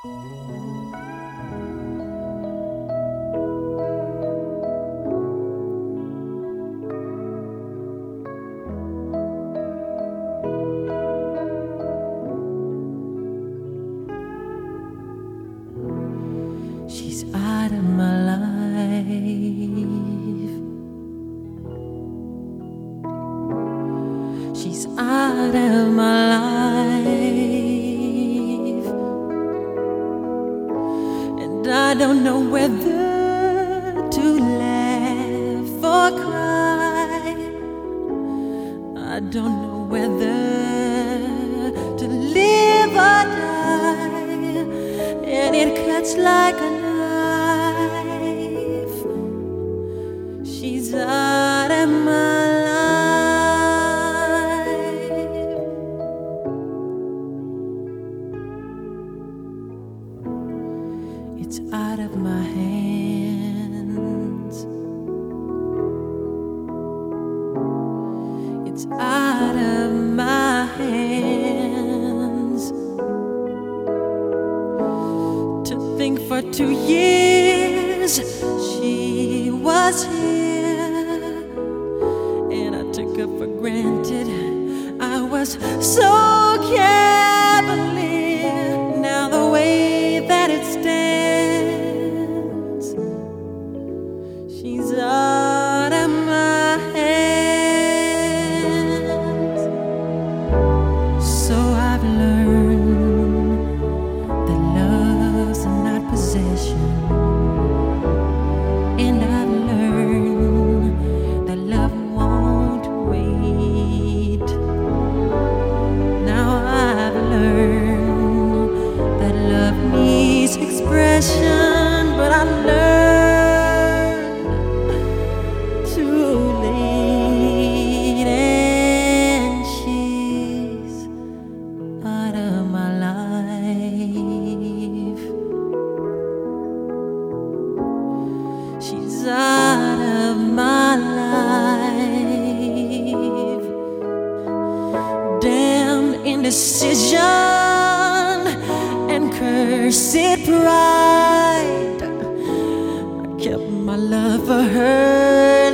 She's out of my life. She's out of my life, and I don't know whether to laugh or cry. I don't know whether to live or die, and it cuts like a knife. She's out of my life. It's out of my hands. It's out of my hands. To think for 2 years she was here, and I took her for granted. I was so cavalier. Now the way that it stands, she's out of my hands. So I've learned that love's not possession, and I've learned that love won't wait. Now I've learned that love needs expression, but I learned too late, and she's out of my life. She's out of my life. Damn indecision and cursed pride. I kept my love for her